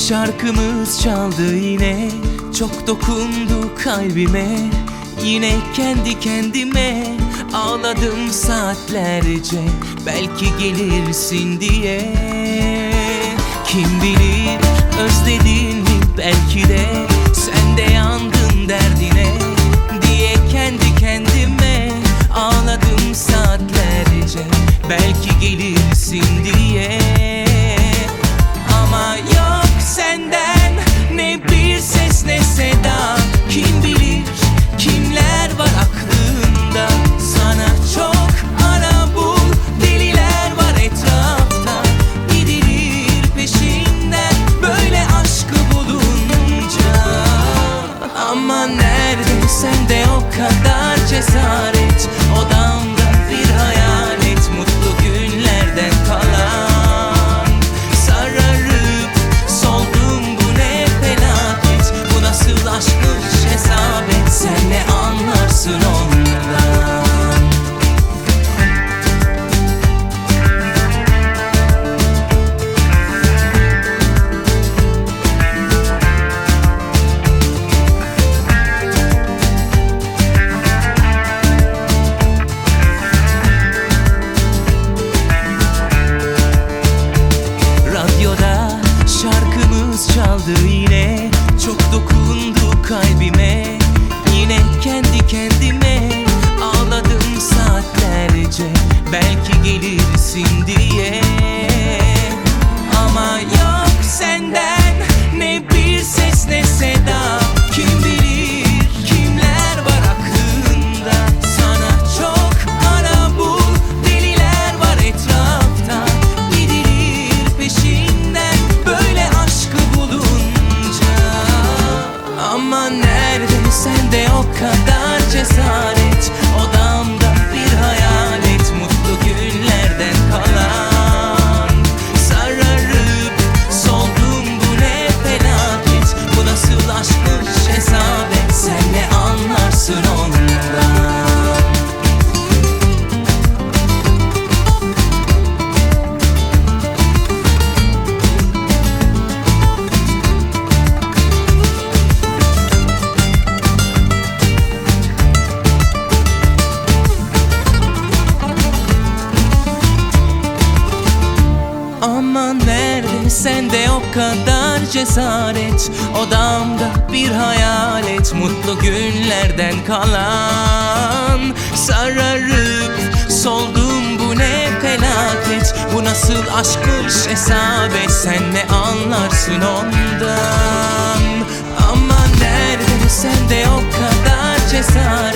Şarkımız çaldı yine, çok dokundu kalbime. Yine kendi kendime ağladım saatlerce, belki gelirsin diye. Kim bilir özledin mi, belki de sen de yandın derdine diye kendi kendime ağladım saatlerce, belki gelirsin diye. Ama yok senden ne bir ses ne seda, kim bilir kimler var aklında. Sana çok ara bul, deliler var etrafta, gidilir peşinden böyle aşkı bulunca. Ama nerede sende o kadar cesaret, odamda bir hayalet, mutlu günlerden kalan. Sararıp soldum, bu ne felaket, bu nasıl aşkmış hesap et, sen ne anlarsın ondan. Radyoda şarkımız çaldı yine, çok dokundu kalbime. Yine kendi kendime ağladım saatlerce, belki gelirsin diye. Ama yok senden ne bir ses ne seda, kim bilir kimler var aklında. Sana çok ara bul, deliler var etrafta, gidilir peşinden böyle aşkı bulunca. Ama nerede sende o kadar cesaret, odamda bir hayalet, mutlu günlerden kalan. Sararıp soldum, bu ne felaket, bu nasıl aşkmış hesap et, sen ne anlarsın ondan. Ama nerede sende o kadar cesaret, odamda bir hayalet, mutlu günlerden kalan. Sararıp soldum, bu ne felaket, bu nasıl aşkmış hesap et, sen ne anlarsın ondan. Ama nerede sende o kadar cesaret,